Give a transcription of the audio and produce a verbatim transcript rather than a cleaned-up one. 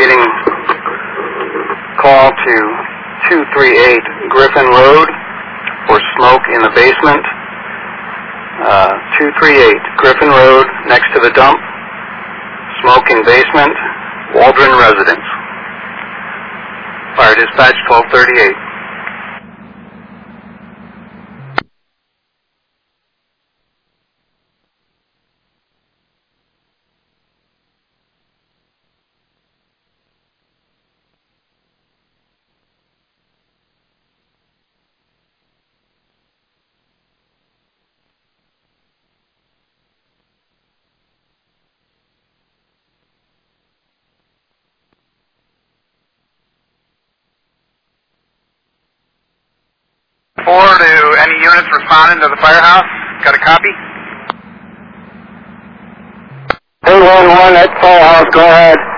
investigating call to two three eight Griffin Road for smoke in the basement. Uh, two three eight Griffin Road, next to the dump. Smoke in basement, Waldron residence. Fire dispatch twelve thirty-eight. Four to any units responding to the firehouse. Got a copy? eight one one at firehouse, go ahead.